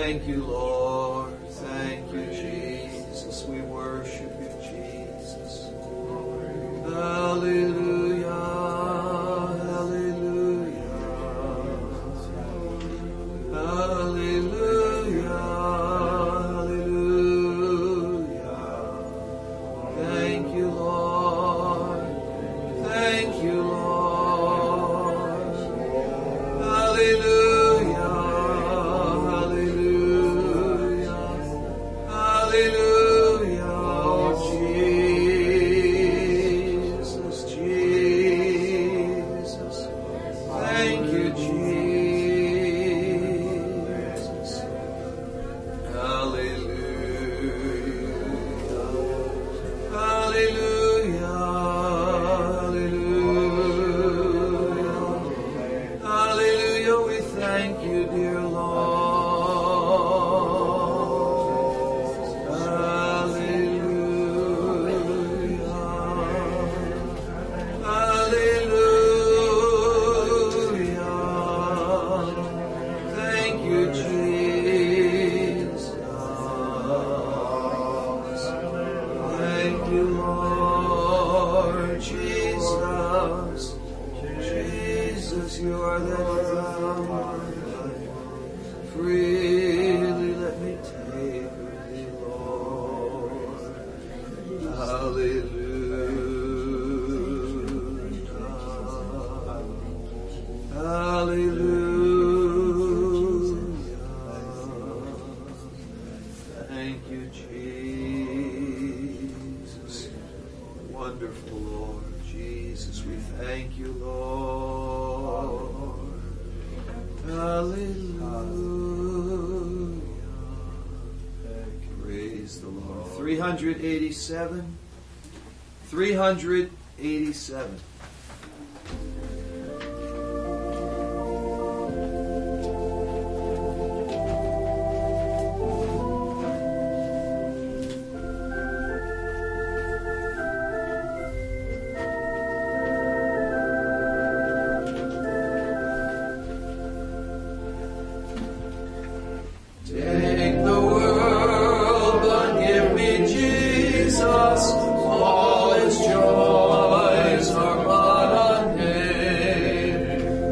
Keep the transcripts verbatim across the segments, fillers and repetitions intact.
Thank you, Lord. Thank you, Jesus. We worship you, Jesus. Hallelujah. Hallelujah. Hallelujah. Hallelujah. Thank you, Lord. Thank you, Lord. Hallelujah. three eighty-seven. three eighty-seven. All its joys are but a name.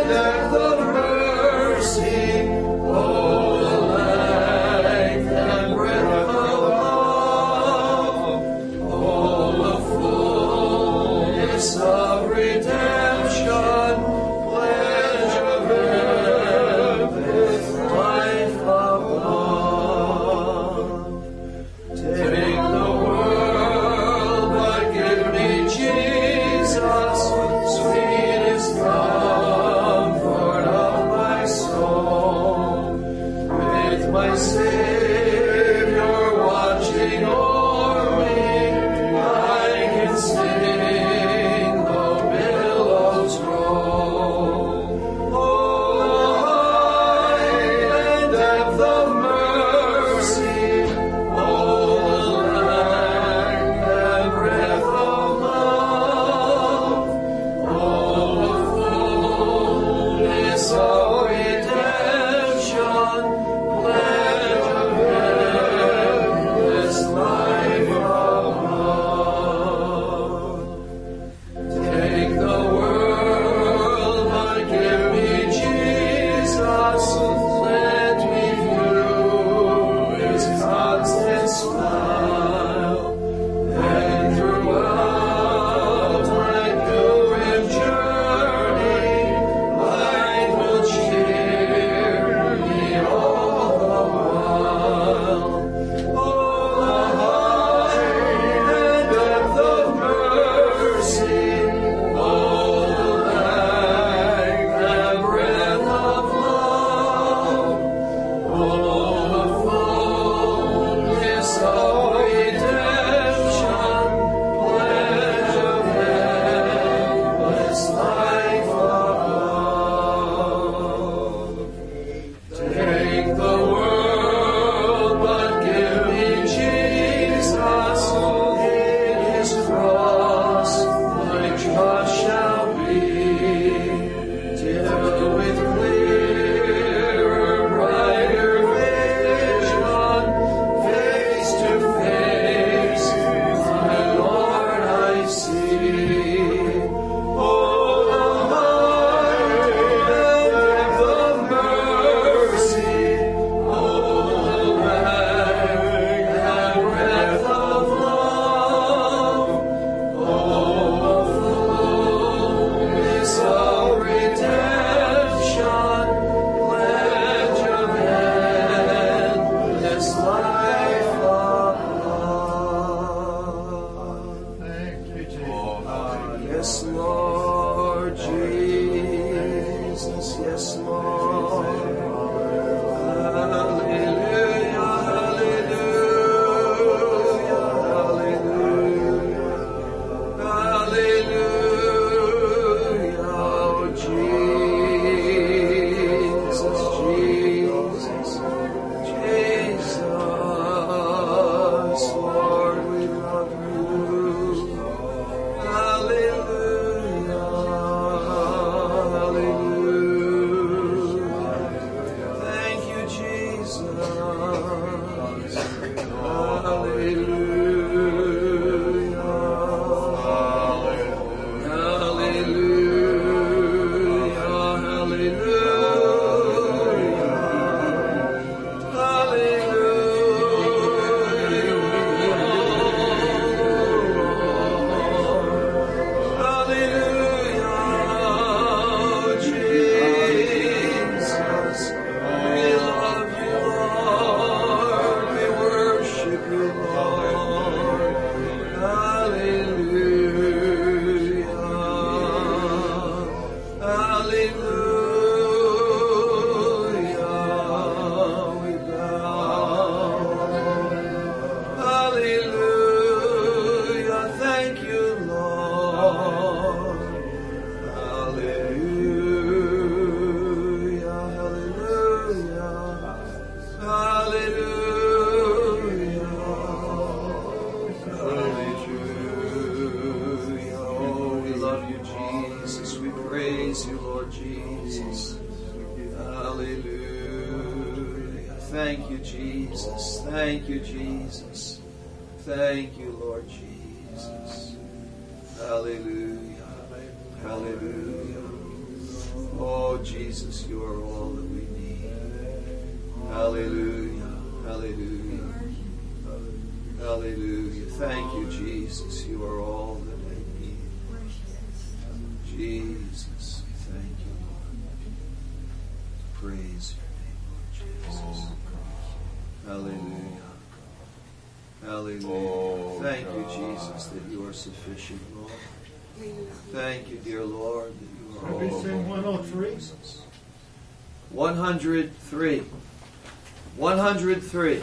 and Thank you, Jesus. Thank you, Jesus. Thank you, Lord Jesus. Hallelujah. Hallelujah. Oh, Jesus, you are all that we need. Hallelujah. Hallelujah. Hallelujah. Thank you, Jesus. You are all that I need. Jesus, thank you, Lord. Praise your name, Lord Jesus. Hallelujah. Hallelujah. Oh, thank God. you, Jesus, that you are sufficient, Lord. Thank you, dear Lord, that you are all. Can we sing one oh three? one hundred three. one hundred three.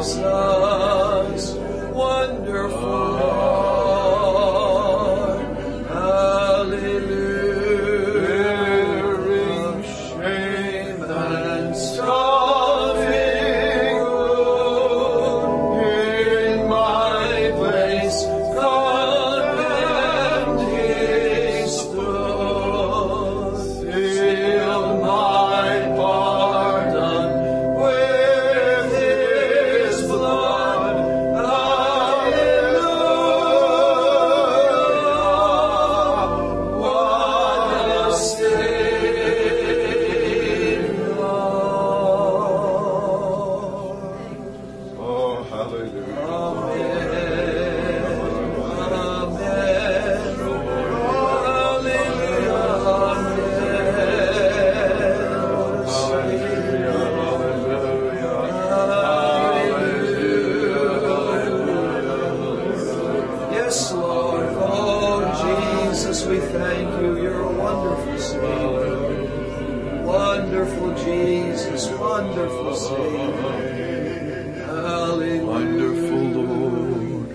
Jesus, wonderful Lord. Hallelujah. Bearing shame and suffering in my place, condemned he stood. Seal my pardon with his blood. Hallelujah. What a Savior. Oh, hallelujah. Yes, Lord. Oh, Jesus, we thank you. You're a wonderful Savior. Wonderful Jesus, wonderful Savior. Hallelujah. Wonderful Lord.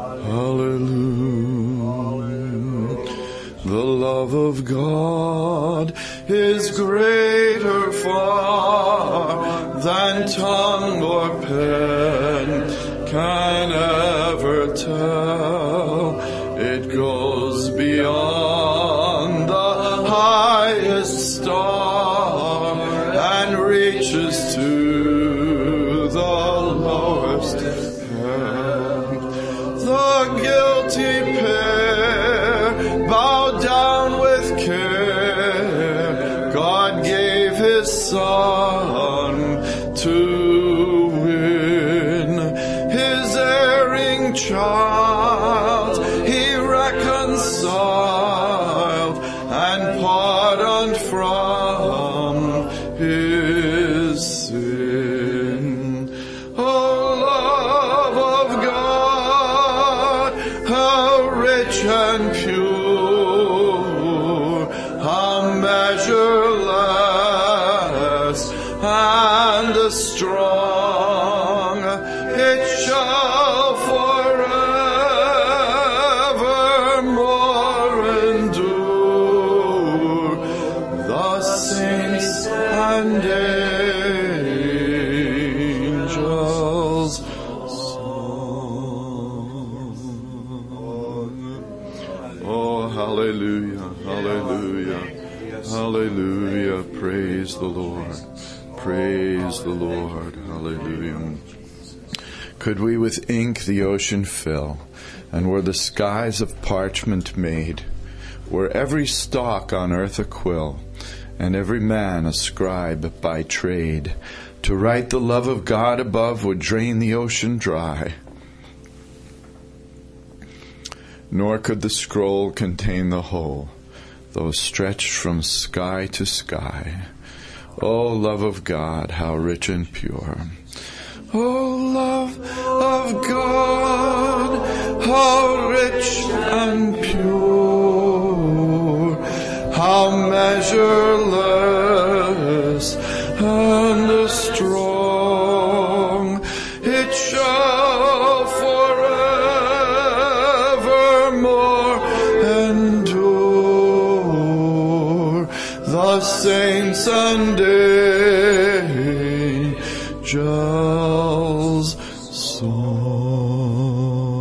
Hallelujah. The love of God is greater far than tongue or pen can ever tell. It goes beyond the highest star and reaches to the lowest hell. The guilty pair bow down with care. God gave his Son to win his erring child. He reconciled and pardoned from his sin. Oh, love of God, how rich and pure, how measureless and strong, it shall forevermore endure. The saints and angels song. Oh, hallelujah, hallelujah, hallelujah. Praise the Lord. Praise the Lord. Hallelujah. Could we with ink the ocean fill, and were the skies of parchment made, were every stalk on earth a quill, and every man a scribe by trade, to write the love of God above would drain the ocean dry. Nor could the scroll contain the whole, though stretched from sky to sky. O love of God, how rich and pure. O love of God, how rich and pure, how measureless and strong, it shall forevermore endure. The saints and angels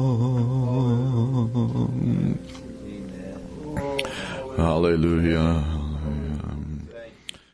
song. Hallelujah.